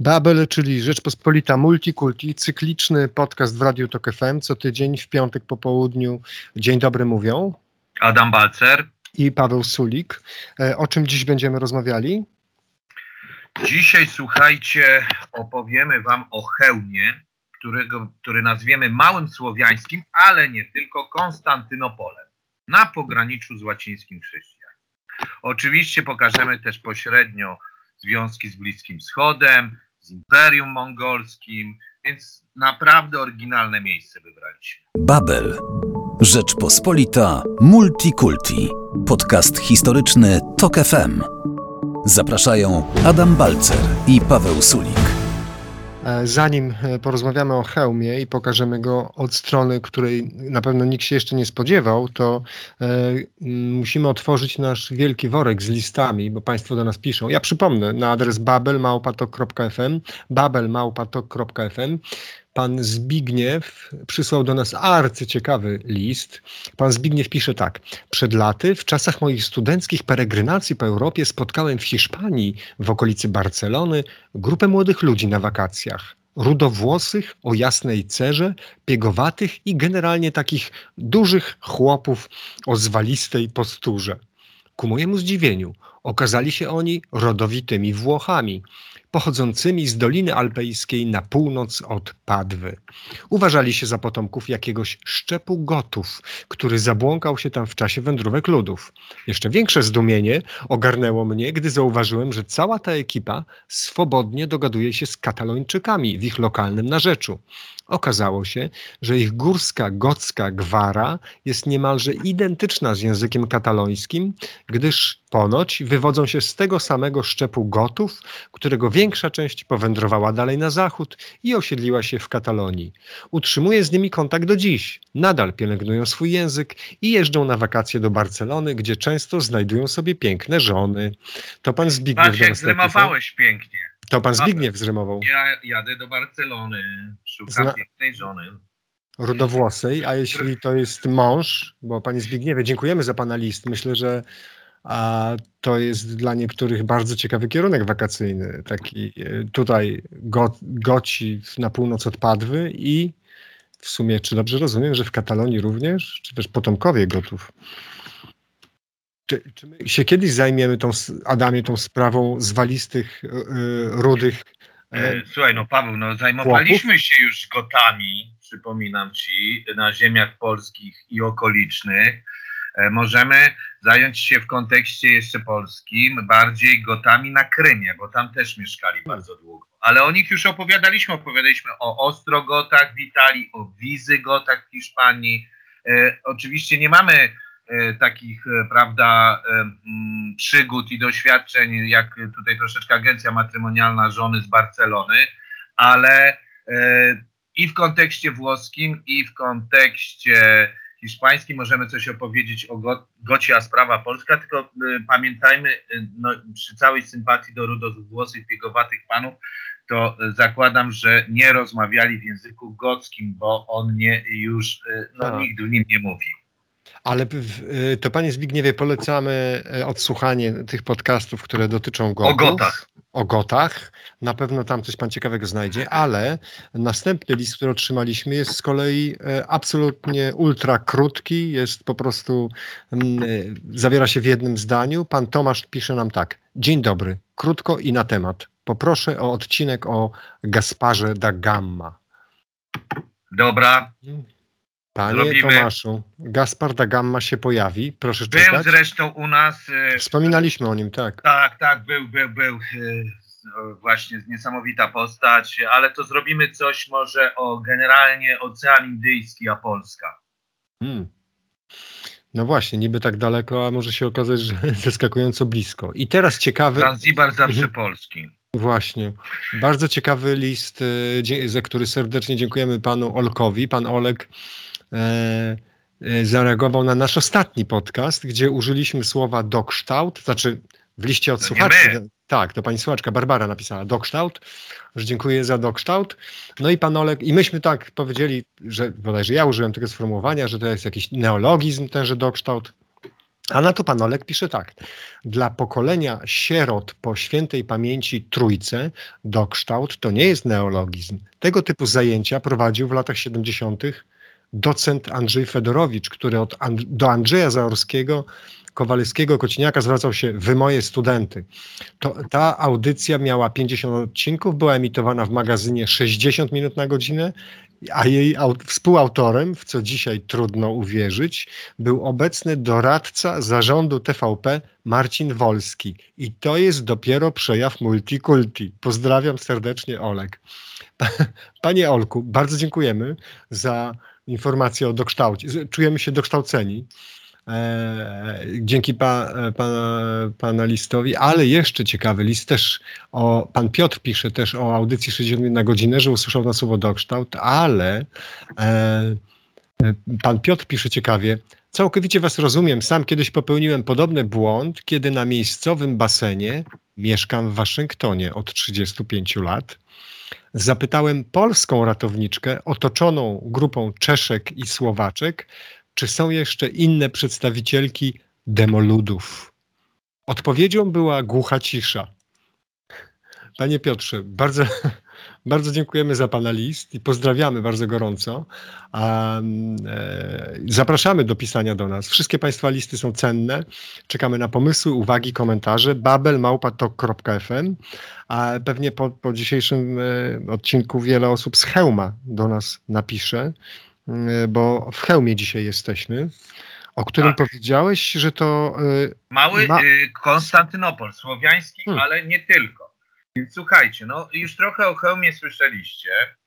Babel, czyli Rzeczpospolita Multikulti, cykliczny podcast w Radiu Tok FM, co tydzień w piątek po południu. Dzień dobry mówią Adam Balcer i Paweł Sulik. O czym dziś będziemy rozmawiali? Dzisiaj, słuchajcie, opowiemy wam o Chełmie, który nazwiemy Małym Słowiańskim, ale nie tylko, Konstantynopolem, na pograniczu z łacińskim chrześcijanizmem. Oczywiście pokażemy też pośrednio związki z Bliskim Wschodem, z Imperium Mongolskim, więc naprawdę oryginalne miejsce wybraliśmy. Babel. Rzeczpospolita Multikulti. Podcast historyczny Tok FM. Zapraszają Adam Balcer i Paweł Sulik. Zanim porozmawiamy o Chełmie i pokażemy go od strony, której na pewno nikt się jeszcze nie spodziewał, to musimy otworzyć nasz wielki worek z listami, bo Państwo do nas piszą. Ja przypomnę na adres babel@tok.fm, babel@tok.fm. Pan Zbigniew przysłał do nas arcyciekawy list. Pan Zbigniew pisze tak. Przed laty, w czasach moich studenckich peregrynacji po Europie, spotkałem w Hiszpanii, w okolicy Barcelony, grupę młodych ludzi na wakacjach. Rudowłosych, o jasnej cerze, piegowatych i generalnie takich dużych chłopów o zwalistej posturze. Ku mojemu zdziwieniu okazali się oni rodowitymi Włochami, pochodzącymi z Doliny Alpejskiej na północ od Padwy. Uważali się za potomków jakiegoś szczepu Gotów, który zabłąkał się tam w czasie wędrówek ludów. Jeszcze większe zdumienie ogarnęło mnie, gdy zauważyłem, że cała ta ekipa swobodnie dogaduje się z Katalończykami w ich lokalnym narzeczu. Okazało się, że ich górska gocka gwara jest niemalże identyczna z językiem katalońskim, gdyż ponoć wywodzą się z tego samego szczepu Gotów, którego większa część powędrowała dalej na zachód i osiedliła się w Katalonii. Utrzymuję z nimi kontakt do dziś. Nadal pielęgnują swój język i jeżdżą na wakacje do Barcelony, gdzie często znajdują sobie piękne żony. To pan Zbigniew... Patrz, jak zrymowałeś pięknie. To pan Zbigniew zrymował. Ja jadę do Barcelony, szukam pięknej żony. Rudowłosej, a jeśli to jest mąż, bo panie Zbigniewie, dziękujemy za pana list. Myślę, że to jest dla niektórych bardzo ciekawy kierunek wakacyjny. Taki tutaj Goci na północ od Padwy i w sumie, czy dobrze rozumiem, że w Katalonii również, czy też potomkowie Gotów. Czy my się kiedyś zajmiemy Adamie, tą sprawą zwalistych, rudych... Słuchaj, no Paweł, zajmowaliśmy się już Gotami, przypominam ci, na ziemiach polskich i okolicznych. Możemy zająć się w kontekście jeszcze polskim bardziej Gotami na Krymie, bo tam też mieszkali bardzo długo. Ale o nich już opowiadaliśmy o Ostrogotach w Italii, o Wizygotach w Hiszpanii. Oczywiście nie mamy takich, prawda, przygód i doświadczeń, jak tutaj troszeczkę agencja matrymonialna żony z Barcelony, ale i w kontekście włoskim, i w kontekście hiszpańskim możemy coś opowiedzieć o Gocie, a sprawa polska, tylko pamiętajmy, przy całej sympatii do rudowłosych, piegowatych panów, to zakładam, że nie rozmawiali w języku gockim, bo on nikt w nim nie mówi. Ale to panie Zbigniewie, polecamy odsłuchanie tych podcastów, które dotyczą Gotów. O Gotach. Na pewno tam coś pan ciekawego znajdzie, ale następny list, który otrzymaliśmy, jest z kolei absolutnie ultra krótki, jest po prostu, zawiera się w jednym zdaniu. Pan Tomasz pisze nam tak. Dzień dobry, krótko i na temat. Poproszę o odcinek o Gasparze da Gama. Dobra. Panie Tomaszu, Gaspar da Gama się pojawi, proszę czytać. Był zresztą u nas. Wspominaliśmy o nim, tak. Tak, był. Właśnie niesamowita postać, ale to zrobimy coś może generalnie Ocean Indyjski, a Polska. No właśnie, niby tak daleko, a może się okazać, że zaskakująco blisko. I teraz ciekawy... Zanzibar zawsze polski. Właśnie. Bardzo ciekawy list, za który serdecznie dziękujemy panu Olkowi. Pan Olek zareagował na nasz ostatni podcast, gdzie użyliśmy słowa dokształt, znaczy w liście od słuchaczy. Tak, to pani słuchaczka Barbara napisała dokształt, że dziękuję za dokształt. No i pan Olek, i myśmy tak powiedzieli, że bodajże ja użyłem tego sformułowania, że to jest jakiś neologizm tenże dokształt. A na to pan Olek pisze tak. Dla pokolenia sierot po świętej pamięci Trójce dokształt to nie jest neologizm. Tego typu zajęcia prowadził w latach 70. docent Andrzej Fedorowicz, który do Andrzeja Zaorskiego, Kowalewskiego, Kociniaka zwracał się: wy moje studenty. Ta audycja miała 50 odcinków, była emitowana w magazynie 60 minut na godzinę, a jej współautorem, w co dzisiaj trudno uwierzyć, był obecny doradca zarządu TVP Marcin Wolski. I to jest dopiero przejaw multikulti. Pozdrawiam serdecznie, Olek. Panie Olku, bardzo dziękujemy za informację o dokształcie. Czujemy się dokształceni. Dzięki pana listowi, ale jeszcze ciekawy list też pan Piotr pisze też o audycji 60 na godzinę, że usłyszał na słowo dokształt, ale pan Piotr pisze ciekawie: całkowicie was rozumiem, sam kiedyś popełniłem podobny błąd, kiedy na miejscowym basenie, mieszkam w Waszyngtonie od 35 lat, zapytałem polską ratowniczkę otoczoną grupą Czeszek i Słowaczek, czy są jeszcze inne przedstawicielki demoludów. Odpowiedzią była głucha cisza. Panie Piotrze, bardzo dziękujemy za pana list i pozdrawiamy bardzo gorąco. Zapraszamy do pisania do nas. Wszystkie państwa listy są cenne. Czekamy na pomysły, uwagi, komentarze. babel@tok.fm. A pewnie po dzisiejszym odcinku wiele osób z Chełma do nas napisze, bo w Chełmie dzisiaj jesteśmy, o którym powiedziałeś, że to... Mały Konstantynopol, słowiański, ale nie tylko. Więc słuchajcie, no już trochę o Chełmie słyszeliście,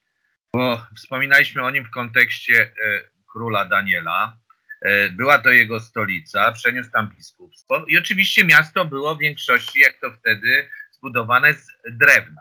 bo wspominaliśmy o nim w kontekście króla Daniela. Była to jego stolica, przeniósł tam biskupstwo i oczywiście miasto było w większości, jak to wtedy, zbudowane z drewna.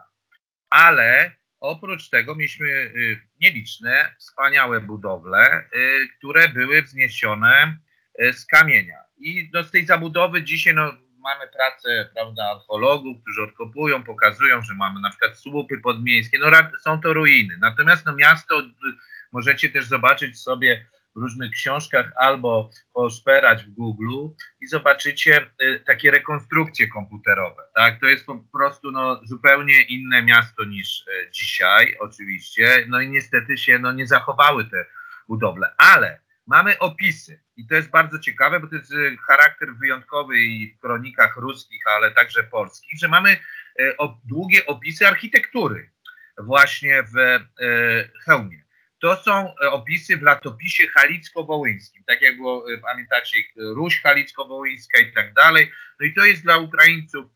Ale oprócz tego mieliśmy nieliczne, wspaniałe budowle, które były wzniesione z kamienia. I z tej zabudowy dzisiaj mamy pracę, prawda, archeologów, którzy odkopują, pokazują, że mamy na przykład słupy podmiejskie, są to ruiny. Natomiast miasto możecie też zobaczyć sobie w różnych książkach albo poszperać w Google i zobaczycie takie rekonstrukcje komputerowe. Tak? To jest po prostu zupełnie inne miasto niż dzisiaj oczywiście. No i niestety się nie zachowały te budowle, ale mamy opisy i to jest bardzo ciekawe, bo to jest charakter wyjątkowy i w kronikach ruskich, ale także polskich, że mamy długie opisy architektury właśnie w Chełmie. To są opisy w latopisie halicko-wołyńskim, tak jak było, pamiętacie, Ruś halicko-wołyńska i tak dalej. No i to jest dla Ukraińców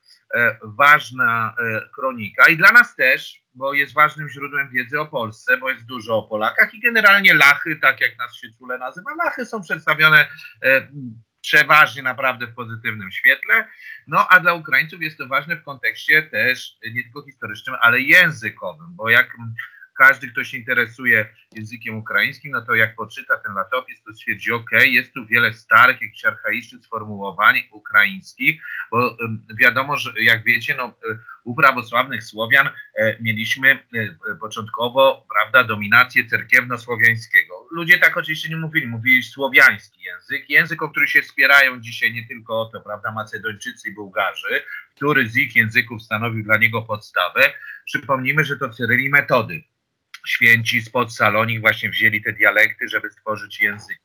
ważna kronika i dla nas też, bo jest ważnym źródłem wiedzy o Polsce, bo jest dużo o Polakach i generalnie Lachy, tak jak nas się czule nazywa, Lachy są przedstawione przeważnie naprawdę w pozytywnym świetle, a dla Ukraińców jest to ważne w kontekście też nie tylko historycznym, ale językowym, bo jak każdy, kto się interesuje językiem ukraińskim, to jak poczyta ten latopis, to stwierdzi, jest tu wiele starych, jakichś archaicznych sformułowań ukraińskich, bo wiadomo, że jak wiecie, u prawosławnych Słowian mieliśmy początkowo, prawda, dominację cerkiewno-słowiańskiego. Ludzie tak oczywiście nie mówili słowiański język, o który się wspierają dzisiaj nie tylko o to, prawda, Macedończycy i Bułgarzy, który z ich języków stanowił dla niego podstawę. Przypomnijmy, że to Cyryl i Metody. Święci spod Salonik właśnie wzięli te dialekty, żeby stworzyć język.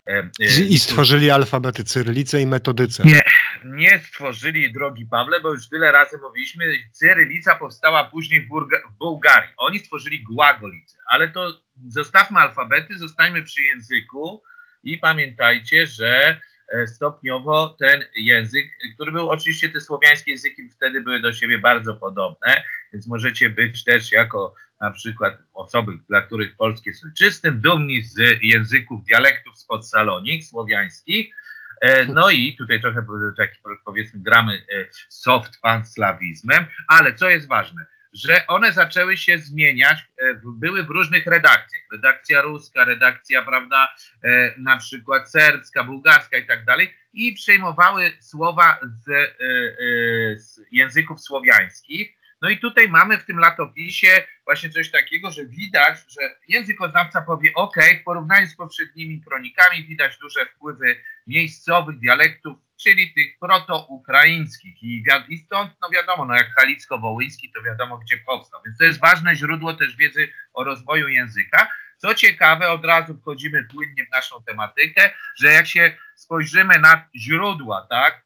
I stworzyli alfabety cyrylicę i metodycę. Nie stworzyli, drogi Pawle, bo już tyle razy mówiliśmy, cyrylica powstała później w Bułgarii. Oni stworzyli głagolicę, ale to zostawmy alfabety, zostańmy przy języku i pamiętajcie, że stopniowo ten język, który był oczywiście, te słowiańskie języki wtedy były do siebie bardzo podobne, więc możecie być też jako na przykład osoby, dla których polskie jest ojczystym, dumni z języków, dialektów spod Salonik słowiańskich. No i tutaj trochę taki, powiedzmy, gramy soft panslawizmem, ale co jest ważne, że one zaczęły się zmieniać, były w różnych redakcjach. Redakcja ruska, redakcja, prawda, na przykład serbska, bułgarska i tak dalej i przejmowały słowa z języków słowiańskich. No i tutaj mamy w tym latopisie właśnie coś takiego, że widać, że językoznawca powie, ok, w porównaniu z poprzednimi kronikami widać duże wpływy miejscowych dialektów, czyli tych protoukraińskich. I stąd, no wiadomo, no jak halicko-wołyński, to wiadomo, gdzie powstał. Więc to jest ważne źródło też wiedzy o rozwoju języka. Co ciekawe, od razu wchodzimy płynnie w naszą tematykę, że jak się spojrzymy na źródła, tak,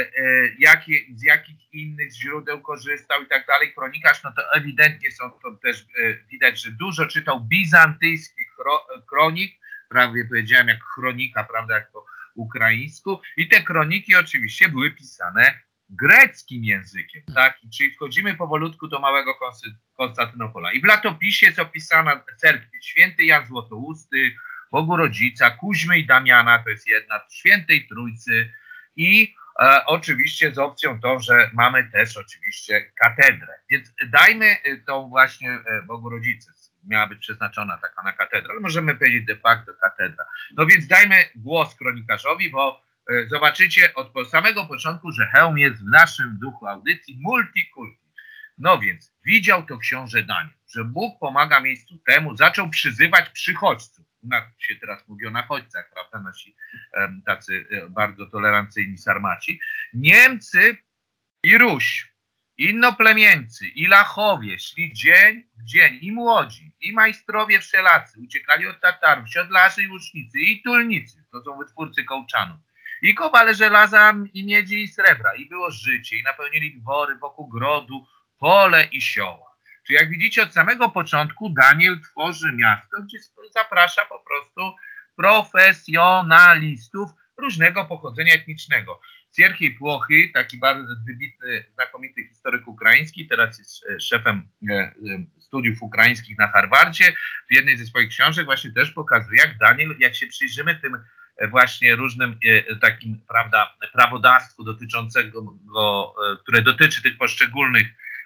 z jakich innych źródeł korzystał i tak dalej kronikarz, no to ewidentnie są to też widać, że dużo czytał bizantyjskich kronik, prawie powiedziałem jak chronika, prawda, jak po ukraińsku, i te kroniki oczywiście były pisane greckim językiem, tak, czyli wchodzimy powolutku do małego Konstantynopola i w latopisie jest opisana cerkwie święty Jan Złotousty, Bogu Rodzica, Kuźmy i Damiana, to jest jedna, Świętej Trójcy i oczywiście z opcją to, że mamy też oczywiście katedrę. Więc dajmy tą właśnie Bogu Rodzicy, miała być przeznaczona taka na katedrę, ale możemy powiedzieć de facto katedra. No więc dajmy głos kronikarzowi, bo zobaczycie od samego początku, że hełm jest w naszym duchu audycji multikulti. No więc widział to książę Daniel, że Bóg pomaga miejscu temu, zaczął przyzywać przychodźców. U nas się teraz mówi o nachodźcach, prawda, nasi tacy bardzo tolerancyjni sarmaci. Niemcy i Ruś, innoplemieńcy i Lachowie szli dzień w dzień, i młodzi, i majstrowie wszelacy, uciekali od Tatarów, siodlarze i łucznicy, i tulnicy, to są wytwórcy kołczanów, i kowale żelaza, i miedzi, i srebra, i było życie, i napełnili dwory wokół grodu, pole i sioła. Czyli jak widzicie, od samego początku Daniel tworzy miasto, gdzie zaprasza po prostu profesjonalistów różnego pochodzenia etnicznego. Sierhiej Płochy, taki bardzo wybitny, znakomity historyk ukraiński, teraz jest szefem studiów ukraińskich na Harvardzie, w jednej ze swoich książek właśnie też pokazuje, jak Daniel, jak się przyjrzymy tym właśnie różnym takim, prawda, prawodawstwu dotyczącego, które dotyczy tych poszczególnych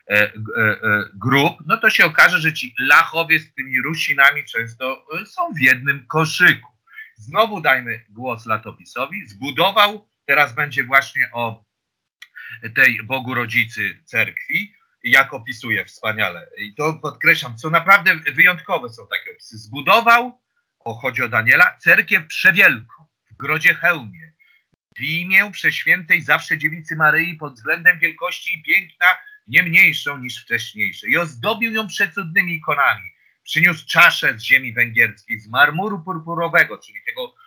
grup, no to się okaże, że ci Lachowie z tymi Rusinami często są w jednym koszyku. Znowu dajmy głos latopisowi. Zbudował, teraz będzie właśnie o tej Bogu Rodzicy cerkwi, jak opisuje wspaniale. I to podkreślam, co naprawdę wyjątkowe są takie opisy. Zbudował, chodzi o Daniela, cerkiew przewielką w grodzie Chełmie, w imię Przeświętej Zawsze Dziewicy Maryi pod względem wielkości i piękna nie mniejszą niż wcześniejsze. I ozdobił ją przecudnymi ikonami. Przyniósł czaszę z ziemi węgierskiej, z marmuru purpurowego, czyli tego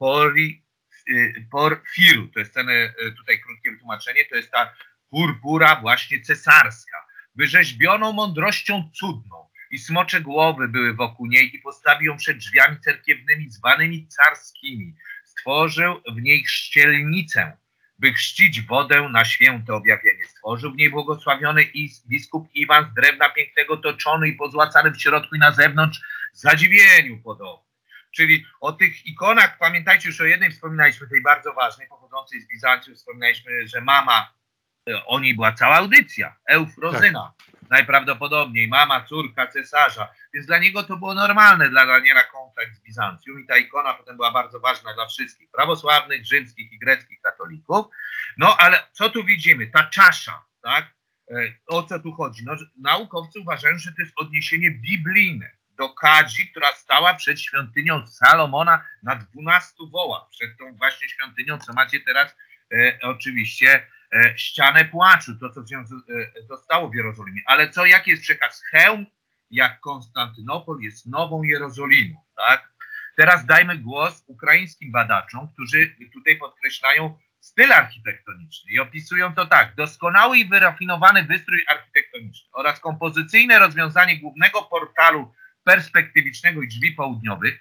porfiru. To jest ten, tutaj krótkie wytłumaczenie, to jest ta purpura właśnie cesarska, wyrzeźbioną mądrością cudną. I smocze głowy były wokół niej i postawił ją przed drzwiami cerkiewnymi zwanymi carskimi. Stworzył w niej chrzcielnicę, by chrzcić wodę na święte objawienie. Stworzył w niej błogosławiony biskup Iwan z drewna pięknego toczony i pozłacany w środku i na zewnątrz zadziwieniu podobny. Czyli o tych ikonach, pamiętajcie, już o jednej wspominaliśmy, tej bardzo ważnej, pochodzącej z Bizancjum, wspominaliśmy, że mama, o niej była cała audycja, Eufrozyna, tak. Najprawdopodobniej mama, córka cesarza, więc dla niego to było normalne, dla Daniela kontakt z Bizancjum i ta ikona potem była bardzo ważna dla wszystkich prawosławnych, rzymskich i greckich katolików. No ale co tu widzimy? Ta czasza, tak? O co tu chodzi? No, naukowcy uważają, że to jest odniesienie biblijne do Kadzi, która stała przed świątynią Salomona na 12 wołach, przed tą właśnie świątynią, co macie teraz oczywiście ścianę płaczu, to co zostało w Jerozolimie. Ale jaki jest przekaz? Chełm, jak Konstantynopol, jest nową Jerozolimą, tak? Teraz dajmy głos ukraińskim badaczom, którzy tutaj podkreślają styl architektoniczny i opisują to tak: doskonały i wyrafinowany wystrój architektoniczny oraz kompozycyjne rozwiązanie głównego portalu perspektywicznego i drzwi południowych.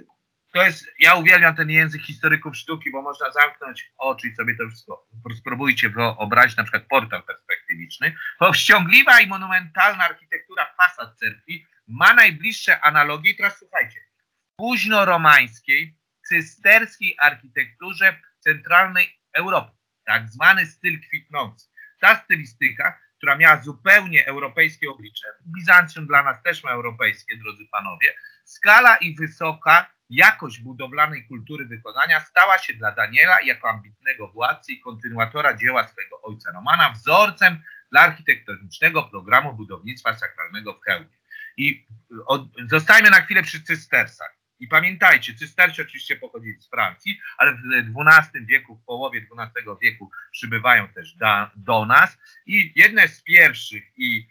To jest, ja uwielbiam ten język historyków sztuki, bo można zamknąć oczy i sobie to wszystko, spróbujcie wyobrazić, na przykład portal perspektywiczny. Powściągliwa i monumentalna architektura fasad cerkwi ma najbliższe analogie, i teraz słuchajcie, w późnoromańskiej, cysterskiej architekturze centralnej Europy, tak zwany styl kwitnący. Ta stylistyka, która miała zupełnie europejskie oblicze, Bizancjum dla nas też ma europejskie, drodzy panowie, skala i wysoka jakość budowlanej kultury wykonania stała się dla Daniela jako ambitnego władcy i kontynuatora dzieła swojego ojca Romana wzorcem dla architektonicznego programu budownictwa sakralnego w Chełmie. I zostajmy na chwilę przy cystersach. I pamiętajcie, cystersi oczywiście pochodzili z Francji, ale w XII wieku, w połowie XII wieku przybywają też do nas i jedne z pierwszych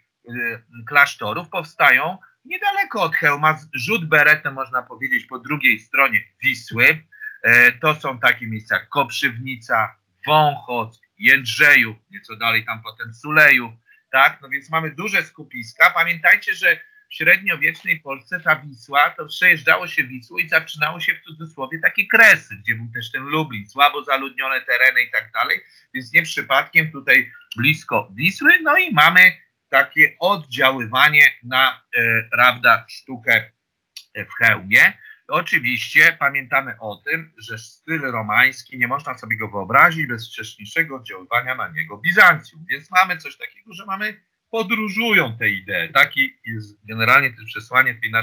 klasztorów powstają niedaleko od Chełma, rzut beretem można powiedzieć po drugiej stronie Wisły. To są takie miejsca jak Koprzywnica, Wąchock, Jędrzejów, nieco dalej tam potem Sulejów, tak? No więc mamy duże skupiska. Pamiętajcie, że w średniowiecznej Polsce ta Wisła, to przejeżdżało się Wisłą i zaczynało się w cudzysłowie takie kresy, gdzie był też ten Lublin, słabo zaludnione tereny i tak dalej, więc nie przypadkiem tutaj blisko Wisły, no i mamy takie oddziaływanie na, prawda, sztukę w Chełmie. Oczywiście pamiętamy o tym, że styl romański, nie można sobie go wyobrazić bez wcześniejszego oddziaływania na niego Bizancjum, więc mamy coś takiego, że podróżują te idee. Taki jest generalnie to przesłanie tej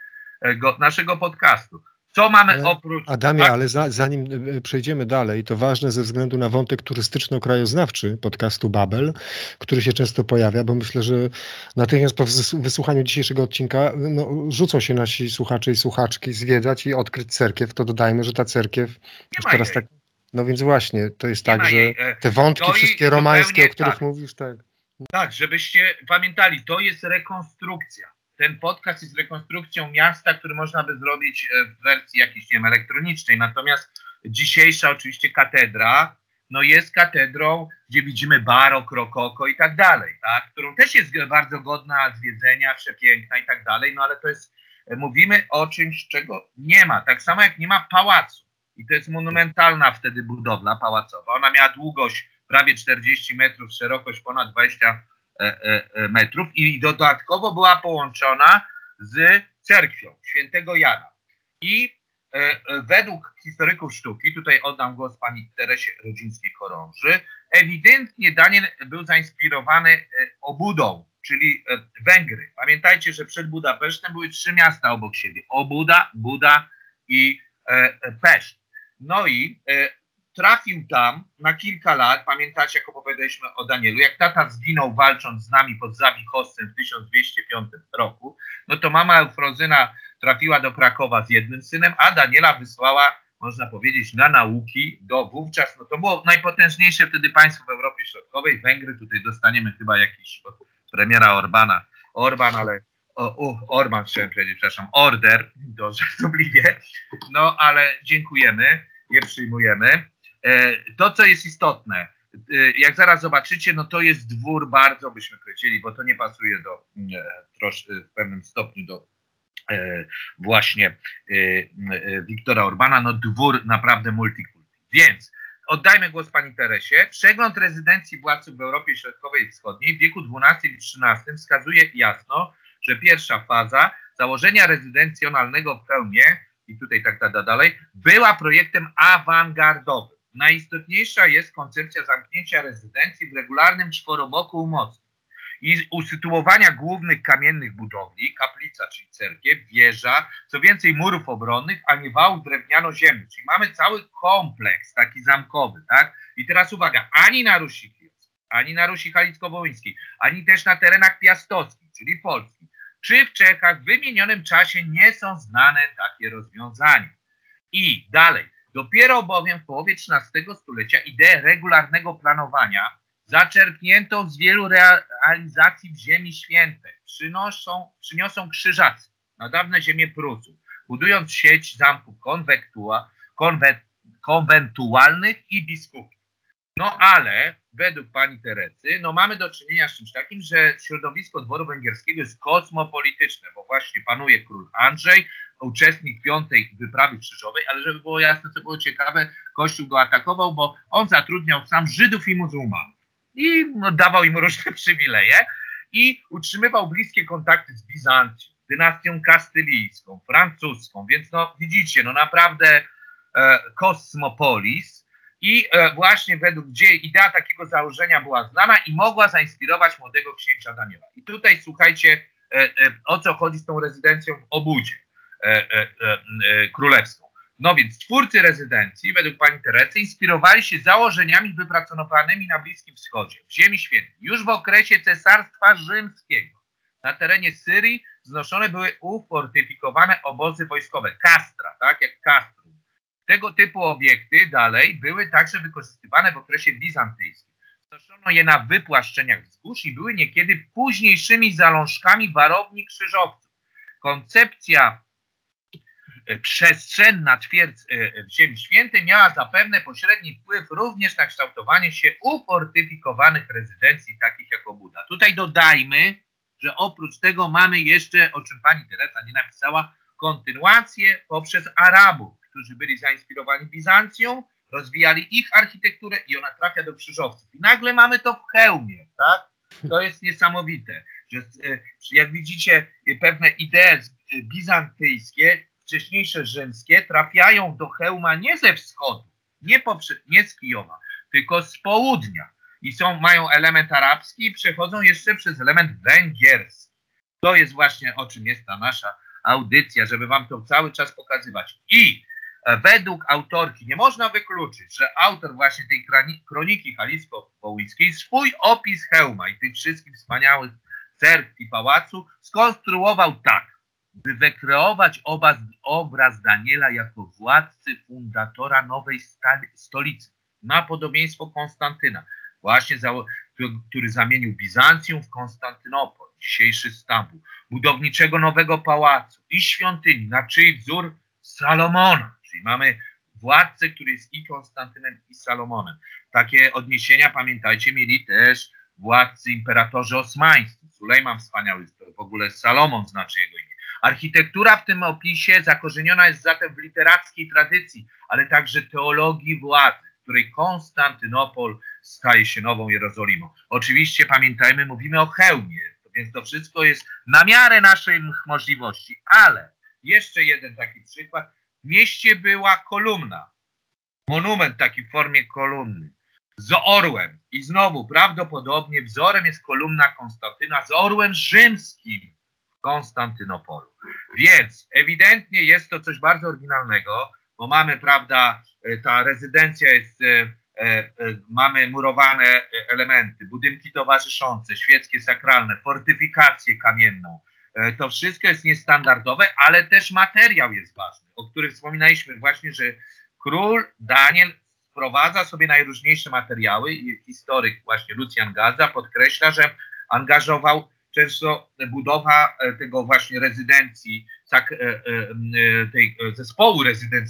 naszego podcastu. Co mamy oprócz... Adamie, ale zanim przejdziemy dalej, to ważne ze względu na wątek turystyczno-krajoznawczy podcastu Babel, który się często pojawia, bo myślę, że natychmiast po wysłuchaniu dzisiejszego odcinka rzucą się nasi słuchacze i słuchaczki zwiedzać i odkryć cerkiew. To dodajmy, że ta cerkiew już teraz tak... No więc właśnie, to jest tak, że te wątki wszystkie romańskie, o których mówisz, tak. Tak, żebyście pamiętali, to jest rekonstrukcja. Ten podcast jest rekonstrukcją miasta, który można by zrobić w wersji jakiejś, nie wiem, elektronicznej. Natomiast dzisiejsza oczywiście katedra, no jest katedrą, gdzie widzimy barok, rokoko i tak dalej, tak? Którą też jest bardzo godna zwiedzenia, przepiękna i tak dalej, no ale to jest, mówimy o czymś, czego nie ma. Tak samo jak nie ma pałacu. I to jest monumentalna wtedy budowla pałacowa. Ona miała długość prawie 40 metrów, szerokość ponad 20 metrów i dodatkowo była połączona z cerkwią świętego Jana. I według historyków sztuki, tutaj oddam głos pani Teresie Rodzińskiej-Chorąży, ewidentnie Daniel był zainspirowany Obudą, czyli Węgry. Pamiętajcie, że przed Budapesztem były 3 miasta obok siebie. Obuda, Buda i Peszt. No i trafił tam na kilka lat, pamiętacie, jak opowiadaliśmy o Danielu, jak tata zginął walcząc z nami pod Zawichoscem w 1205 roku, no to mama Eufrozyna trafiła do Krakowa z jednym synem, a Daniela wysłała, można powiedzieć, na nauki do wówczas, no to było najpotężniejsze wtedy państwo w Europie Środkowej, Węgry, tutaj dostaniemy chyba jakiś premiera Orbana, Orban chciałem powiedzieć, przepraszam, order, to żartobliwie, no ale dziękujemy, je przyjmujemy. To, co jest istotne, jak zaraz zobaczycie, no to jest dwór bardzo, byśmy powiedzieli, bo to nie pasuje w pewnym stopniu do właśnie Wiktora Orbana, no dwór naprawdę multikulti. Więc oddajmy głos pani Teresie. Przegląd rezydencji władców w Europie Środkowej i Wschodniej w wieku XII i XIII wskazuje jasno, że pierwsza faza założenia rezydencjonalnego w Chełmie, i tutaj tak dalej, była projektem awangardowym. Najistotniejsza jest koncepcja zamknięcia rezydencji w regularnym czworoboku umocnień i usytuowania głównych kamiennych budowli, kaplica, czyli cerkiew, wieża, co więcej murów obronnych, a nie wałów drewniano-ziemnych. Czyli mamy cały kompleks taki zamkowy, tak? I teraz uwaga, ani na Rusi Kijowskiej, ani na Rusi Halicko-Wołyńskiej, ani też na terenach piastowskich, czyli Polski, czy w Czechach w wymienionym czasie nie są znane takie rozwiązania. I dalej, dopiero bowiem w połowie XIII stulecia ideę regularnego planowania zaczerpniętą z wielu realizacji w Ziemi Świętej przyniosą krzyżacy na dawne ziemie Prusów, budując sieć zamków konwentualnych i biskupów. No ale według pani Teresy, no mamy do czynienia z czymś takim, że środowisko dworu węgierskiego jest kosmopolityczne, bo właśnie panuje król Andrzej, uczestnik 5. wyprawy krzyżowej, ale żeby było jasne, co było ciekawe, Kościół go atakował, bo on zatrudniał sam Żydów i muzułmanów i dawał im różne przywileje i utrzymywał bliskie kontakty z Bizancją, dynastią kastylijską, francuską, więc no widzicie, no naprawdę kosmopolis. I właśnie według idea takiego założenia była znana i mogła zainspirować młodego księcia Daniela. I tutaj słuchajcie, o co chodzi z tą rezydencją w Obudzie królewską. No więc twórcy rezydencji, według pani Teresy, inspirowali się założeniami wypracowanymi na Bliskim Wschodzie, w Ziemi Świętej. Już w okresie Cesarstwa Rzymskiego na terenie Syrii wznoszone były ufortyfikowane obozy wojskowe, kastra, tak jak kastrum. Tego typu obiekty dalej były także wykorzystywane w okresie bizantyjskim. Wznoszono je na wypłaszczeniach wzgórz i były niekiedy późniejszymi zalążkami warowni krzyżowców. Koncepcja przestrzenna twierdz w Ziemi Świętej miała zapewne pośredni wpływ również na kształtowanie się ufortyfikowanych rezydencji takich jak Buda. Tutaj dodajmy, że oprócz tego mamy jeszcze, o czym pani Teresa nie napisała, kontynuację poprzez Arabów, którzy byli zainspirowani Bizancją, rozwijali ich architekturę i ona trafia do krzyżowców. I nagle mamy to w hełmie, tak? To jest niesamowite, że jak widzicie pewne idee bizantyjskie, wcześniejsze rzymskie trafiają do hełma nie ze wschodu, nie z Kijowa, tylko z południa. I mają element arabski i przechodzą jeszcze przez element węgierski. To jest właśnie o czym jest ta nasza audycja, żeby wam to cały czas pokazywać. I według autorki nie można wykluczyć, że autor właśnie tej kroniki halicko-wołyńskiej swój opis hełma i tych wszystkich wspaniałych cerkw i pałacu skonstruował tak, by wykreować obraz Daniela jako władcy, fundatora nowej stolicy, na podobieństwo Konstantyna, właśnie który zamienił Bizancjum w Konstantynopol, dzisiejszy Stambuł, budowniczego nowego pałacu i świątyni, na czyj wzór Salomona, czyli mamy władcę, który jest i Konstantynem, i Salomonem. Takie odniesienia, pamiętajcie, mieli też władcy, imperatorzy osmańscy. Sulejman wspaniały, to w ogóle Salomon znaczy jego imię. Architektura w tym opisie zakorzeniona jest zatem w literackiej tradycji, ale także teologii władzy, w której Konstantynopol staje się nową Jerozolimą. Oczywiście pamiętajmy, mówimy o hełmie, więc to wszystko jest na miarę naszych możliwości, ale jeszcze jeden taki przykład. W mieście była kolumna, monument taki w formie kolumny, z orłem. I znowu prawdopodobnie wzorem jest kolumna Konstantyna z orłem rzymskim w Konstantynopolu. Więc ewidentnie jest to coś bardzo oryginalnego, bo mamy, prawda, ta rezydencja jest, mamy murowane elementy, budynki towarzyszące, świeckie, sakralne, fortyfikację kamienną. To wszystko jest niestandardowe, ale też materiał jest ważny, o którym wspominaliśmy właśnie, że król Daniel wprowadza sobie najróżniejsze materiały i historyk właśnie Lucjan Gadza podkreśla, że angażował często budowa tego właśnie rezydencji, tej zespołu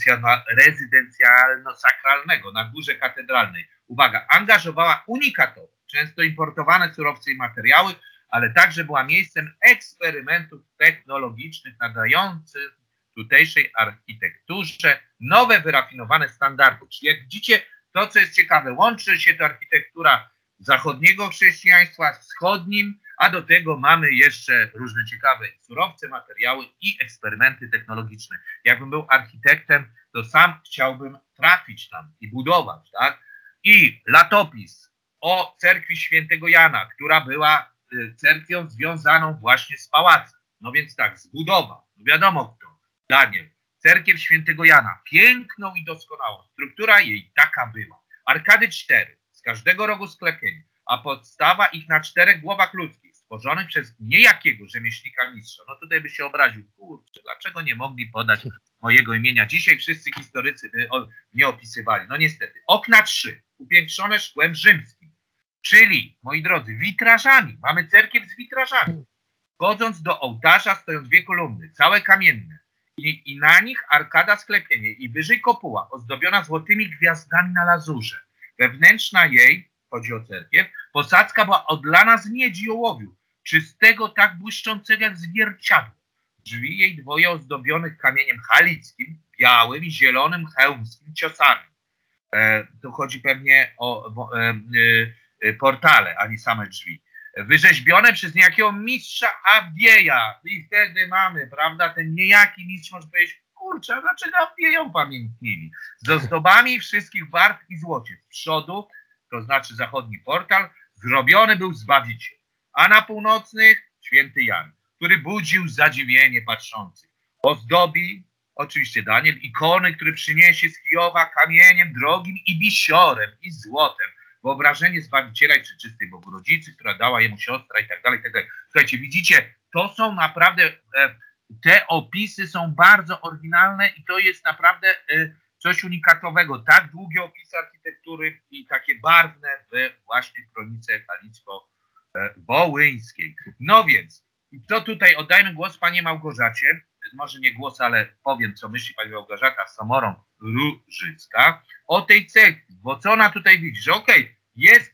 rezydencjalno-sakralnego na górze katedralnej. Uwaga, angażowała unikatowe, często importowane surowce i materiały, ale także była miejscem eksperymentów technologicznych nadających tutejszej architekturze nowe, wyrafinowane standardy. Czyli jak widzicie, to co jest ciekawe, łączy się to architektura zachodniego chrześcijaństwa z wschodnim, a do tego mamy jeszcze różne ciekawe surowce, materiały i eksperymenty technologiczne. Jakbym był architektem, to sam chciałbym trafić tam i budować, tak? I latopis o cerkwi świętego Jana, która była cerkwią związaną właśnie z pałacem. No więc tak, zbudowa, no wiadomo kto, Daniel. Cerkiew świętego Jana, piękną i doskonałą. Struktura jej taka była. Arkady 4, z każdego rogu sklepienie, a podstawa ich na 4 głowach ludzkich, stworzonych przez niejakiego rzemieślnika mistrza. No tutaj by się obraził, kurczę, dlaczego nie mogli podać mojego imienia? Dzisiaj wszyscy historycy by nie opisywali. No niestety. Okna 3, upiększone szkłem rzymskim, czyli, moi drodzy, witrażami. Mamy cerkiew z witrażami. Wchodząc do ołtarza stoją 2 kolumny, całe kamienne. I na nich arkada sklepienie i wyżej kopuła ozdobiona złotymi gwiazdami na lazurze. Wewnętrzna jej, chodzi o cerkiew, posadzka była odlana z miedzi i ołowiu, czystego tak błyszczącego jak zwierciadło. Drzwi jej 2 ozdobionych kamieniem halickim, białym i zielonym chełmskim ciosami. Tu chodzi pewnie o portale, a nie same drzwi. Wyrzeźbione przez niejakiego mistrza Abdieja. I wtedy mamy, prawda, ten niejaki mistrz może powiedzieć, kurczę, a dlaczego Abdieja upamiętnili? Z ozdobami wszystkich barw i złocie. Z przodu, to znaczy zachodni portal, zrobiony był Zbawiciel, a na północnych święty Jan, który budził zadziwienie patrzących. Ozdobi oczywiście Daniel, ikony, które przyniesie z Kijowa kamieniem drogim i wisiorem i złotem. Wyobrażenie Zbawiciela i Przeczystej Bogu-Rodzicy, która dała jemu siostra i tak dalej, i tak dalej. Słuchajcie, widzicie, to są naprawdę, te opisy są bardzo oryginalne i to jest naprawdę coś unikatowego. Tak długie opisy architektury i takie barwne właśnie w kronice Kalicko-Wołyńskiej. No więc, to tutaj oddajmy głos Pani Małgorzacie, może nie głos, ale powiem, co myśli Pani Małgorzata Somorą-Różycka o tej cegli, bo co ona tutaj widzi, że jest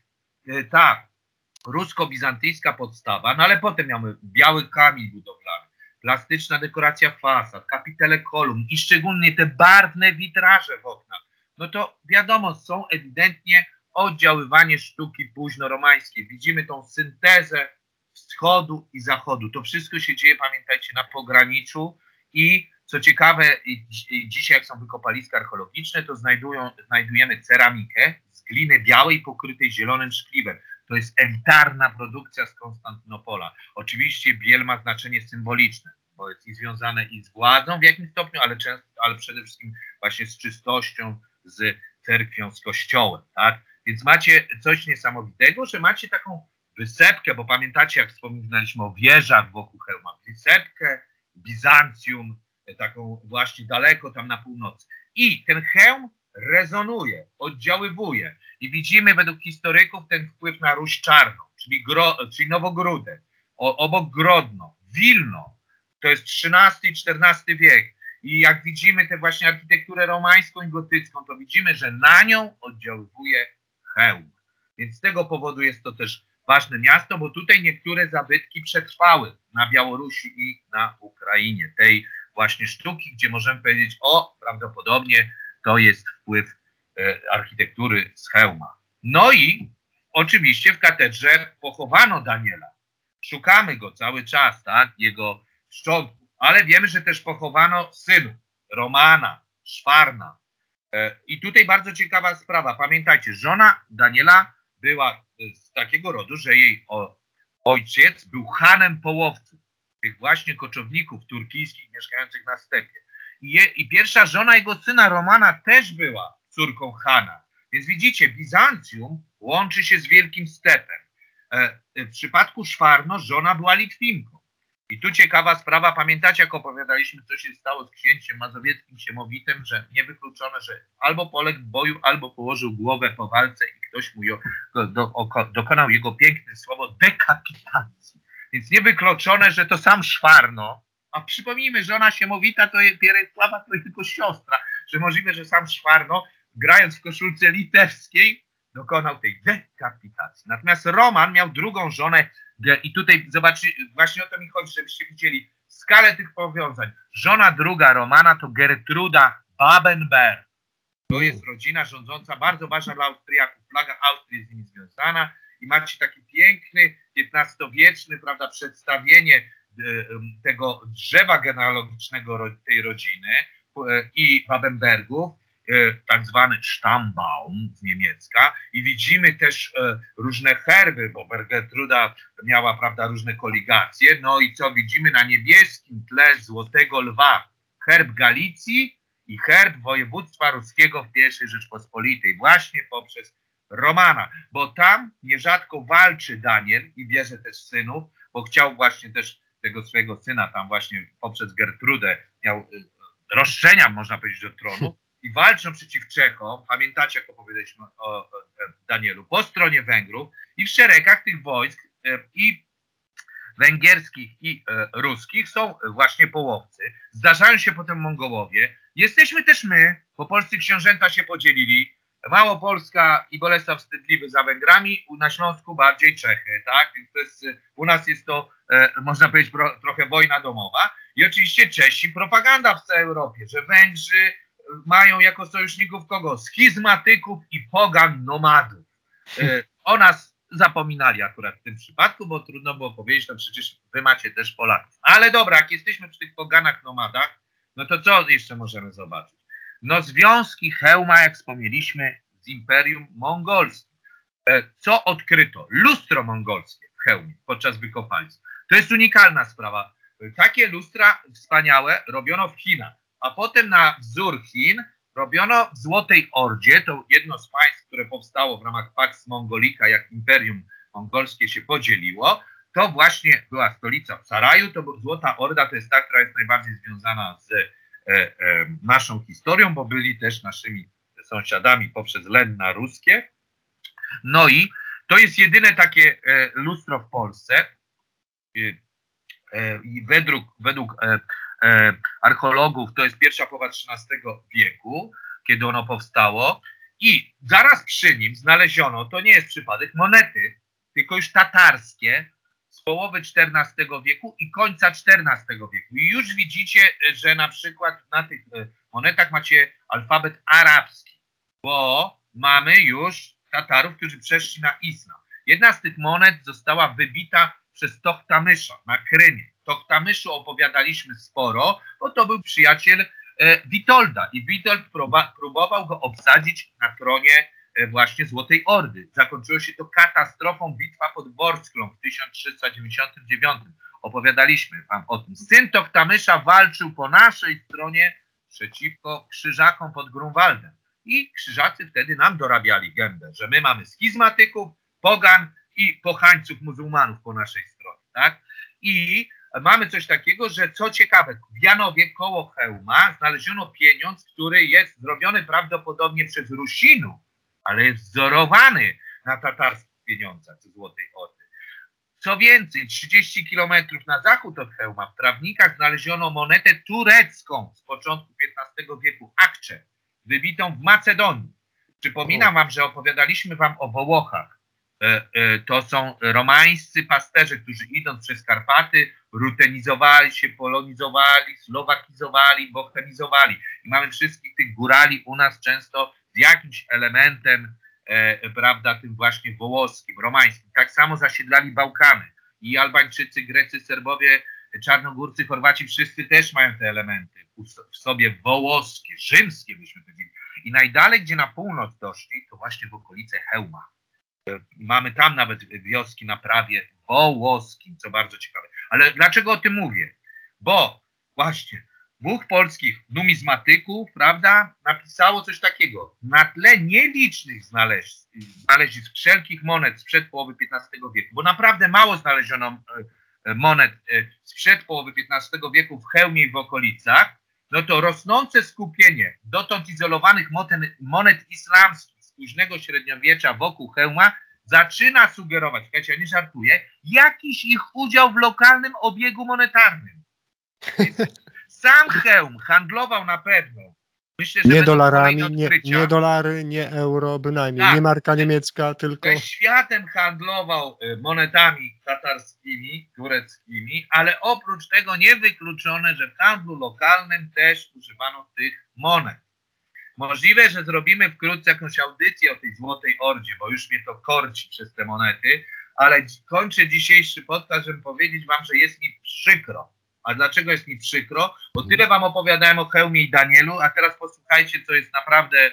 ta rusko-bizantyjska podstawa, no ale potem mamy biały kamień budowlany, plastyczna dekoracja fasad, kapitele kolumn i szczególnie te barwne witraże w oknach. No to wiadomo, są ewidentnie oddziaływanie sztuki późno-romańskiej. Widzimy tą syntezę wschodu i zachodu. To wszystko się dzieje, pamiętajcie, na pograniczu i co ciekawe, dzisiaj jak są wykopaliska archeologiczne, to znajdujemy ceramikę z gliny białej pokrytej zielonym szkliwem. To jest elitarna produkcja z Konstantynopola. Oczywiście biel ma znaczenie symboliczne, bo jest i związane i z władzą w jakimś stopniu, ale przede wszystkim właśnie z czystością, z cerkwią, z kościołem. Tak? Więc macie coś niesamowitego, że macie taką wysepkę, bo pamiętacie, jak wspominaliśmy o wieżach wokół hełma, wysepkę, Bizancjum, taką właśnie daleko tam na północy. I ten hełm rezonuje, oddziaływuje i widzimy według historyków ten wpływ na Ruś Czarną, czyli Nowogródek, obok Grodno, Wilno, to jest XIII i XIV wiek. I jak widzimy tę właśnie architekturę romańską i gotycką, to widzimy, że na nią oddziaływuje hełm. Więc z tego powodu jest to też ważne miasto, bo tutaj niektóre zabytki przetrwały na Białorusi i na Ukrainie. Tej właśnie sztuki, gdzie możemy powiedzieć, prawdopodobnie to jest wpływ architektury z hełma. No i oczywiście w katedrze pochowano Daniela. Szukamy go cały czas, tak, jego szczątków, ale wiemy, że też pochowano synów, Romana, Szwarna. I tutaj bardzo ciekawa sprawa. Pamiętajcie, żona Daniela była z takiego rodu, że jej ojciec był hanem połowców, tych właśnie koczowników turkijskich mieszkających na stepie. I pierwsza żona jego syna Romana też była córką Hana. Więc widzicie, Bizancjum łączy się z Wielkim Stepem. W przypadku Szwarno żona była Litwinką. I tu ciekawa sprawa, pamiętacie, jak opowiadaliśmy, co się stało z księciem mazowieckim Siemowitem, że niewykluczone, że albo poległ w boju, albo położył głowę po walce i ktoś mu dokonał jego piękne słowo dekapitacji. Więc niewykluczone, że to sam Szwarno, a przypomnijmy, żona Siemowita to Pierysława to tylko siostra, że możliwe, że sam Szwarno, grając w koszulce litewskiej, dokonał tej dekapitacji. Natomiast Roman miał drugą żonę i tutaj zobaczcie, właśnie o to mi chodzi, żebyście widzieli skalę tych powiązań. Żona druga Romana to Gertruda Babenberg. To jest rodzina rządząca, bardzo ważna dla Austriaków. Flaga Austrii jest z nimi związana i macie taki piękny, XV-wieczny, prawda, przedstawienie tego drzewa genealogicznego tej rodziny i Babenbergów, tak zwany Stammbaum z niemiecka i widzimy też różne herby, bo Gertruda miała, prawda, różne koligacje, no i co widzimy na niebieskim tle złotego lwa, herb Galicji i herb województwa ruskiego w I Rzeczpospolitej, właśnie poprzez Romana, bo tam nierzadko walczy Daniel i bierze też synów, bo chciał właśnie też tego swojego syna tam właśnie poprzez Gertrudę miał roszczenia, można powiedzieć, do tronu i walczą przeciw Czechom. Pamiętacie, jak opowiadaliśmy o Danielu, po stronie Węgrów i w szeregach tych wojsk i węgierskich i ruskich są właśnie połowcy. Zdarzają się potem Mongołowie. Jesteśmy też my, bo polscy książęta się podzielili. Małopolska i Bolesław Wstydliwy za Węgrami, na Śląsku bardziej Czechy, tak? Więc to jest, u nas jest to, można powiedzieć, trochę wojna domowa. I oczywiście Czesi, propaganda w całej Europie, że Węgrzy mają jako sojuszników kogo? Schizmatyków i pogan nomadów. O nas zapominali akurat w tym przypadku, bo trudno było powiedzieć, no przecież wy macie też Polaków. Ale dobra, jak jesteśmy przy tych poganach nomadach, no to co jeszcze możemy zobaczyć? No związki hełma, jak wspomnieliśmy, z Imperium Mongolskim. Co odkryto? Lustro mongolskie w hełmie podczas wykopalisk. To jest unikalna sprawa. Takie lustra wspaniałe robiono w Chinach, a potem na wzór Chin robiono w Złotej Ordzie, to jedno z państw, które powstało w ramach Pax Mongolica, jak Imperium Mongolskie się podzieliło, to właśnie była stolica w Saraju, to Złota Orda to jest ta, która jest najbardziej związana z naszą historią, bo byli też naszymi sąsiadami poprzez Lenna ruskie. No i to jest jedyne takie lustro w Polsce. I według archeologów to jest pierwsza połowa XIII wieku, kiedy ono powstało. I zaraz przy nim znaleziono, to nie jest przypadek, monety, tylko już tatarskie z połowy XIV wieku i końca XIV wieku. I już widzicie, że na przykład na tych monetach macie alfabet arabski, bo mamy już Tatarów, którzy przeszli na islam. Jedna z tych monet została wybita przez Tochtamysza na Krymie. Tochtamyszu opowiadaliśmy sporo, bo to był przyjaciel Witolda i Witold próbował go obsadzić na tronie właśnie Złotej Ordy. Zakończyło się to katastrofą, bitwa pod Worsklą w 1399. Opowiadaliśmy wam o tym. Syn Tochtamysza walczył po naszej stronie przeciwko Krzyżakom pod Grunwaldem. I Krzyżacy wtedy nam dorabiali gębę, że my mamy schizmatyków, pogan i pochańców muzułmanów po naszej stronie, tak? I mamy coś takiego, że co ciekawe, w Janowie koło Chełma znaleziono pieniądz, który jest zrobiony prawdopodobnie przez Rusinów, ale jest wzorowany na tatarskich pieniądzach ze Złotej Ordy. Co więcej, 30 kilometrów na zachód od Chełma w Trawnikach znaleziono monetę turecką z początku XV wieku, Akcze, wybitą w Macedonii. Przypominam wam, że opowiadaliśmy wam o Wołochach. To są romańscy pasterze, którzy idąc przez Karpaty rutenizowali się, polonizowali, słowakizowali, bohemizowali. I mamy wszystkich tych górali u nas często z jakimś elementem, prawda, tym właśnie wołoskim, romańskim. Tak samo zasiedlali Bałkany. I Albańczycy, Grecy, Serbowie, Czarnogórcy, Chorwaci, wszyscy też mają te elementy w sobie wołoskie, rzymskie byśmy powiedzieli. I najdalej, gdzie na północ doszli, to właśnie w okolice Chełma. Mamy tam nawet wioski na prawie wołoskim, co bardzo ciekawe. Ale dlaczego o tym mówię? Bo właśnie dwóch polskich numizmatyków, prawda, napisało coś takiego. Na tle nielicznych znalezisk wszelkich monet sprzed połowy XV wieku, bo naprawdę mało znaleziono monet sprzed połowy XV wieku w Chełmie i w okolicach, no to rosnące skupienie dotąd izolowanych monet islamskich z późnego średniowiecza wokół Chełma zaczyna sugerować, słuchajcie, ja nie żartuję, jakiś ich udział w lokalnym obiegu monetarnym. Sam Chełm handlował na pewno. Myślę, że nie dolarami, nie dolary, nie euro, bynajmniej, tak, nie marka niemiecka, tylko... Ze światem handlował monetami tatarskimi, tureckimi, ale oprócz tego niewykluczone, że w handlu lokalnym też używano tych monet. Możliwe, że zrobimy wkrótce jakąś audycję o tej Złotej Ordzie, bo już mnie to korci przez te monety, ale kończę dzisiejszy podcast, żeby powiedzieć wam, że jest mi przykro. A dlaczego jest mi przykro? Bo tyle wam opowiadałem o Chełmie i Danielu, a teraz posłuchajcie, co jest naprawdę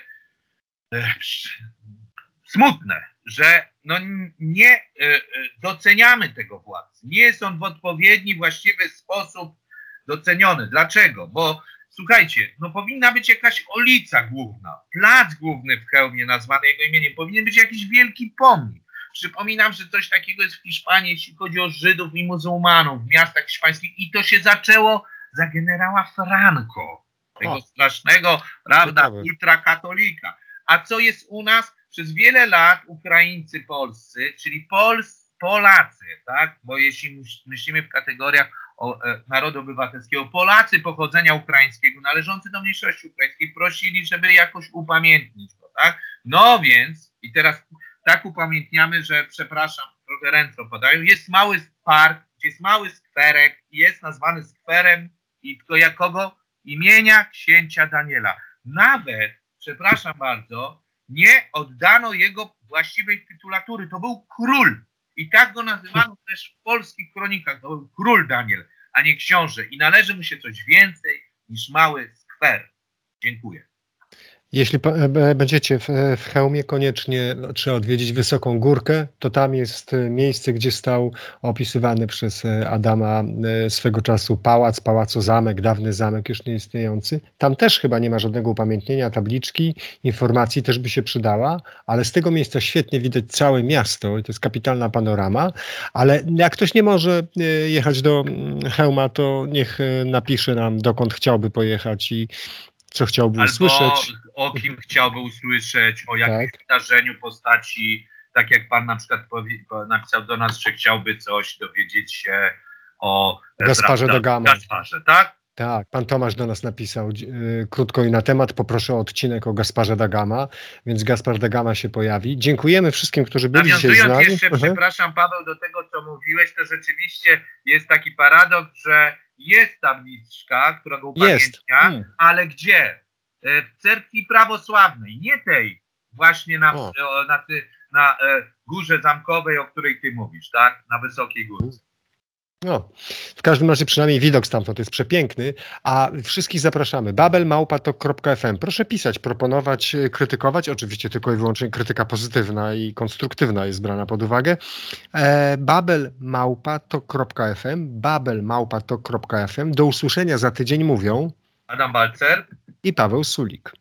smutne, że no nie doceniamy tego władcy. Nie jest on w odpowiedni, właściwy sposób doceniony. Dlaczego? Bo słuchajcie, no powinna być jakaś ulica główna, plac główny w Chełmie nazwany jego imieniem, powinien być jakiś wielki pomnik. Przypominam, że coś takiego jest w Hiszpanii, jeśli chodzi o Żydów i muzułmanów w miastach hiszpańskich i to się zaczęło za generała Franco, tego strasznego, prawda, ultrakatolika. A co jest u nas? Przez wiele lat Ukraińcy polscy, czyli Polacy, tak, bo jeśli myślimy w kategoriach narodu obywatelskiego, Polacy pochodzenia ukraińskiego, należący do mniejszości ukraińskiej, prosili, żeby jakoś upamiętnić go, tak? No więc, i teraz tak upamiętniamy, że, przepraszam, trochę ręce opadają, jest mały park, gdzie jest mały skwerek i jest nazwany skwerem i tylko jakogo? Imienia księcia Daniela. Nawet, przepraszam bardzo, nie oddano jego właściwej tytulatury. To był król. I tak go nazywano też w polskich kronikach. To był król Daniel, a nie książę. I należy mu się coś więcej niż mały skwer. Dziękuję. Jeśli będziecie w Chełmie, koniecznie trzeba odwiedzić Wysoką Górkę. To tam jest miejsce, gdzie stał opisywany przez Adama swego czasu pałac-zamek, dawny zamek już nieistniejący. Tam też chyba nie ma żadnego upamiętnienia, tabliczki, informacji też by się przydała, ale z tego miejsca świetnie widać całe miasto i to jest kapitalna panorama, ale jak ktoś nie może jechać do Chełma, to niech napisze nam, dokąd chciałby pojechać i co chciałby usłyszeć. O kim chciałby usłyszeć, o jakimś wydarzeniu, postaci, tak jak pan na przykład napisał do nas, że chciałby coś dowiedzieć się o Gasparze da Gama. Gasparze, tak? Tak, pan Tomasz do nas napisał krótko i na temat. Poproszę o odcinek o Gasparze da Gama, więc Gaspar da Gama się pojawi. Dziękujemy wszystkim, którzy byli dzisiaj z nami. Nawiązując jeszcze, przepraszam Paweł, do tego, co mówiłeś, to rzeczywiście jest taki paradoks, że jest tabliczka, która go upamiętnia, ale gdzie? W cerkwi prawosławnej, nie tej właśnie na górze zamkowej, o której ty mówisz, tak? Na Wysokiej Górze. No, w każdym razie przynajmniej widok stamtąd jest przepiękny, a wszystkich zapraszamy. babel@tok.fm. Proszę pisać, proponować, krytykować, oczywiście tylko i wyłącznie krytyka pozytywna i konstruktywna jest brana pod uwagę. babel@tok.fm, babel@tok.fm. Do usłyszenia za tydzień mówią Adam Balcer i Paweł Sulik.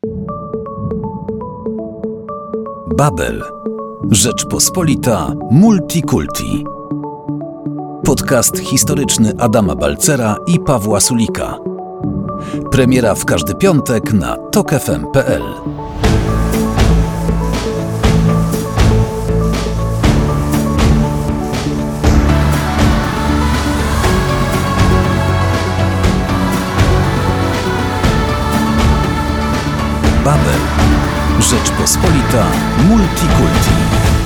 Babel. Rzeczpospolita Multikulti. Podcast historyczny Adama Balcera i Pawła Sulika. Premiera w każdy piątek na tokefm.pl. Babel. Rzeczpospolita Multikulti.